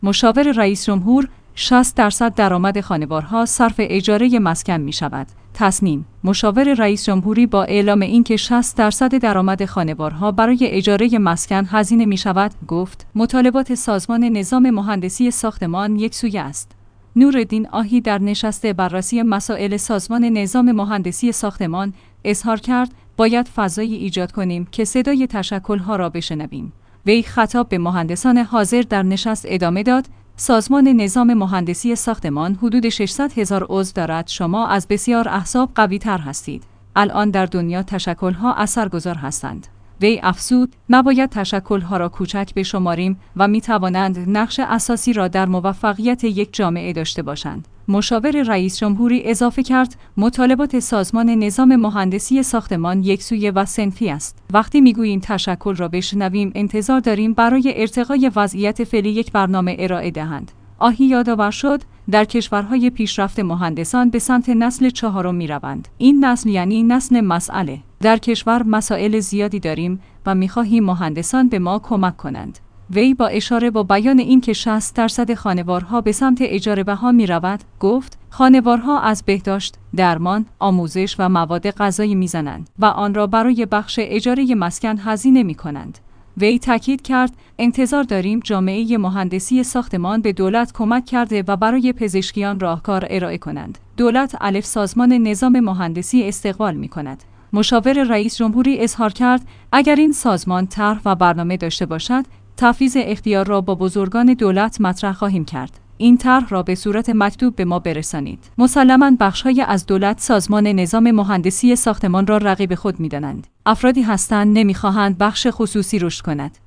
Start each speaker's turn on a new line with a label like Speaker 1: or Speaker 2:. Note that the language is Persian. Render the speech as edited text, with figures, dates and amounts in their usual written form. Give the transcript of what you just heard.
Speaker 1: مشاور رئیس جمهور 60% درآمد خانوارها صرف اجاره مسکن می شود. تصمیم: مشاور رئیس جمهوری با اعلام اینکه 60% درآمد خانوارها برای اجاره مسکن هزینه می شود، گفت مطالبات سازمان نظام مهندسی ساختمان یکسویه است. نورالدین آهی در نشست بررسی مسائل سازمان نظام مهندسی ساختمان اظهار کرد باید فضایی ایجاد کنیم که صدای تشکل‌ها را بشنویم. وی خطاب به مهندسان حاضر در نشست ادامه داد: سازمان نظام مهندسی ساختمان حدود 600,000 عضو دارد. شما از بسیار احزاب قوی‌تر هستید. الان در دنیا تشکل‌ها اثرگذار هستند. وی افزود: نباید تشکل‌ها را کوچک بشماریم و می‌توانند نقش اساسی را در موفقیت یک جامعه داشته باشند. مشاور رئیس جمهوری اضافه کرد مطالبات سازمان نظام مهندسی ساختمان یکسویه و صنفی است. وقتی میگوییم تشکل را بشنویم، انتظار داریم برای ارتقای وضعیت فعلی یک برنامه ارائه دهند. آهی یادآور شد در کشورهای پیشرفته مهندسان به سمت نسل چهارم می‌روند. این نسل یعنی نسل مسئله. در کشور مسائل زیادی داریم و می‌خواهیم مهندسان به ما کمک کنند. وی با اشاره به بیان اینکه 60% خانوارها به سمت اجاره بها می‌رود، گفت خانوارها از بهداشت، درمان، آموزش و مواد غذایی می‌زنند و آن را برای بخش اجاره مسکن هزینه می‌کنند. وی تاکید کرد انتظار داریم جامعه مهندسی ساختمان به دولت کمک کرده و برای پزشکیان راهکار ارائه کنند. دولت الف سازمان نظام مهندسی استقبال می‌کند. مشاور رئیس جمهوری اظهار کرد اگر این سازمان طرح و برنامه داشته باشد، تفویض اختیار را با بزرگان دولت مطرح خواهیم کرد. این طرح را به صورت مکتوب به ما برسانید. مسلماً بخش‌های از دولت سازمان نظام مهندسی ساختمان را رقیب خود می‌دانند. افرادی هستند نمی‌خواهند بخش خصوصی رشد کند.